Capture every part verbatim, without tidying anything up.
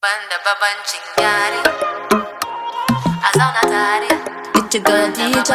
Banda babancin yare a zauna tare. It's your girl D J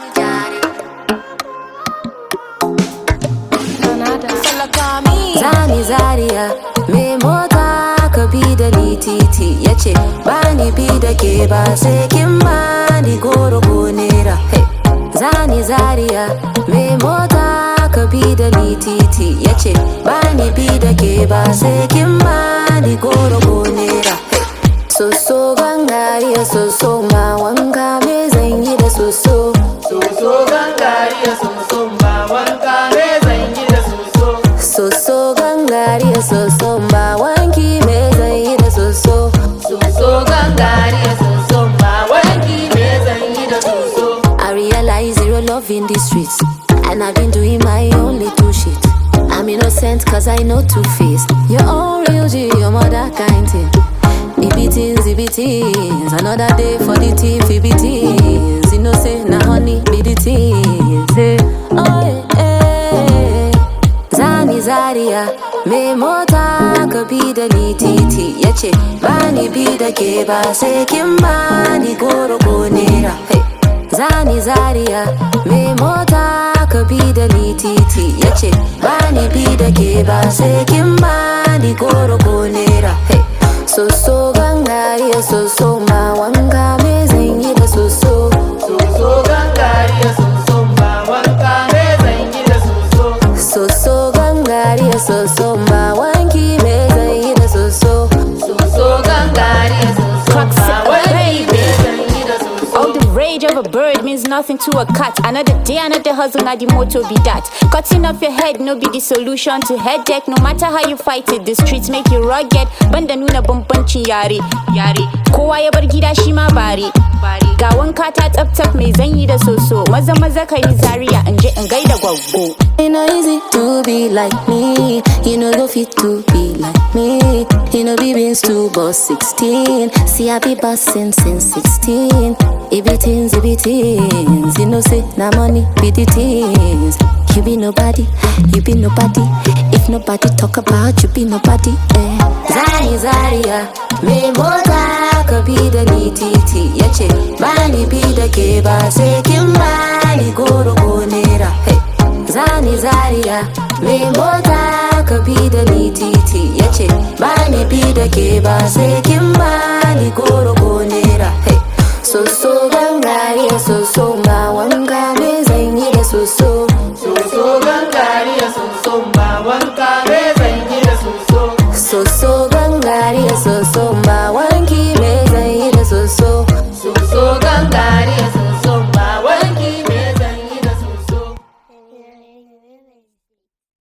Zani Zaria me mota ka bi da ni titi yace bani bi da ke ba sai kin bani goro ko nera. Hey. Zani Zaria me mota ka bi da ni titi yace bani bi da ke ba sai kin bani goro ko nera. Hey. Soso gangariya soso ma wanka me zan yi da soso. Soso gangariya soso ma wanka me zan yi da soso. Soso gangariya soso ma wanki me zan yi da soso. Soso gangariya soso ma wanki me zan yi da soso. I realize zero love in the streets, and I've been doing my own little shit. I'm innocent cause I know two-faced. Your own real G, your mother kind thing. Ibitins, ibitins, another day for the team, ibitins. You know say, na honey, be the teens. Hey. Oh, yeah, yeah. Zani Zaria, me mota ka bi da ni titi yace bani bi da ke ba sai kin bani goro ko nera. Hey. Zani Zaria, me mota ka bi da ni titi yace bani bi da ke ba sai kin bani goro ko nera. Hey. Soso gangariya soso ma wanka me zan yi da soso. Soso gangariya soso ma wanka me zan yi da soso. Soso gangariya soso ma wanki me zan yi da soso. Soso gangariya soso ma wanki me zan yi da soso. All the rage of a bird means nothing to a cat. Another day, another hustle, now the motto be that. Cutting off your head, no be the solution to headache. No matter how you fight it, the streets make you rugged. Banda nuna bambancin yare, yare. Kowa ya bar gida shi ma bare. Ga wanka ta tap tap mai zan yi da soso. Maza maza ka yi Zaria in je in gaida gwaggo. It no easy to be like me. You know go fit to be like me. You know be been to boss sixteen. See I be bossing since sixteen. Ibitins, ibitins. You know say na money be the things. You be nobody, you be nobody. If nobody talk about you, be nobody. Eh. Zani Zaria, me mota ka bi da ni titi yace bani bi da ke ba sai kin bani goro ko nera. Hey. Zani Zaria, me mota ka bi da ni titi yace bani bi da ke ba sai kin bani goro ko nera. Hey. Soso gangariya soso